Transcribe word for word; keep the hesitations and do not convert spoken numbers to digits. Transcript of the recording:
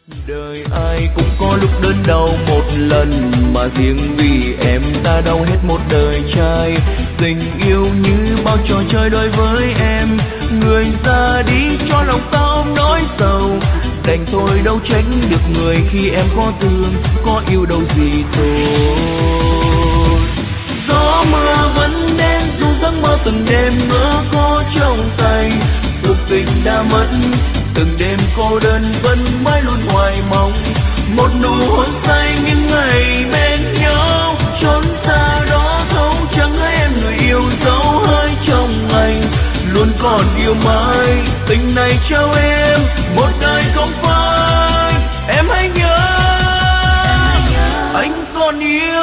Đời ai cũng có lúc đớn đau một lần, mà riêng vì em ta đau hết một đời trai. Tình yêu như bao trò chơi đối với em, người ra đi cho lòng ta ôm nỗi sầu. Đành thôi đâu tránh được người khi em có thương, có yêu đâu gì thôi. Gió mưa vẫn đến dù giấc mơ từng đêm mơ có trong tay. Cuộc tình đã mất, từng đêm cô đơn vẫn mãi luôn hoài mong một nụ hôn say những ngày bên nhau. Trốn xa đó thấu chẳng hay em người yêu dấu hơi trong anh, luôn còn yêu mãi tình này trao em một đời không phai. Em hãy nhớ anh còn yêu